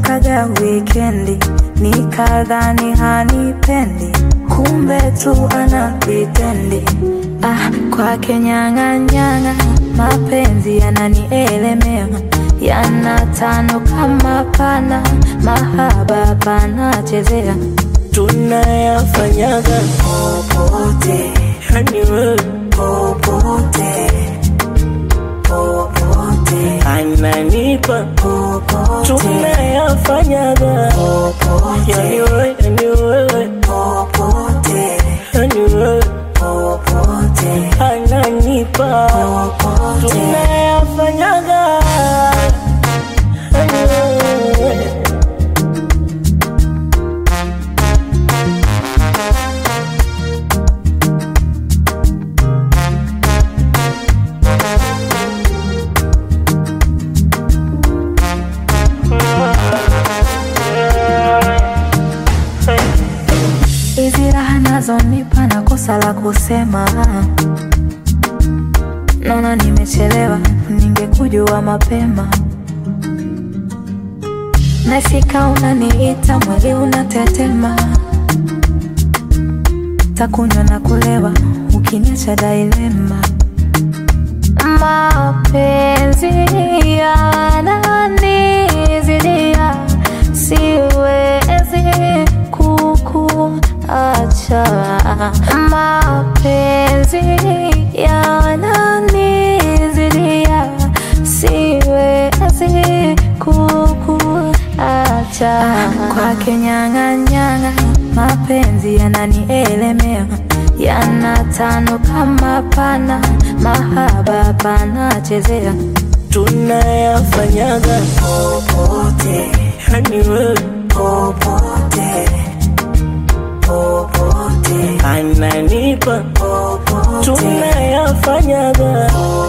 ikaja weekendi, nikadhani hanipendi, kumbe tu anapitendi. Kwake nyanga nyanga, mapenzi yananielemea, yanatano kama pana, mahaba panachezea. Tunayafanyaga popote, anywhere popote, popote ananipa popote. Tunayafanyaga popote, anywhere popote, anywhere popote ananipa popote. Tunayafanyaga anywhere. Hizi raha nazonipa na kosa la kusema, naona nimechelewa, ningekujua mapema. Nafika unaniita, mwili unatetema, takunywa na kulewa, ukiniacha dilema. Mapenzi yananizidia, siwezi kukuacha. Mapenzi yananizidia, siwezi kukuacha. Kwake nyanga nyanga, mapenzi yananielemea, yanatano kama pana, mahaba panachezea. Tunayafanyaga popote, anywhere popote, popote ananipa popote. Tunayafanyaga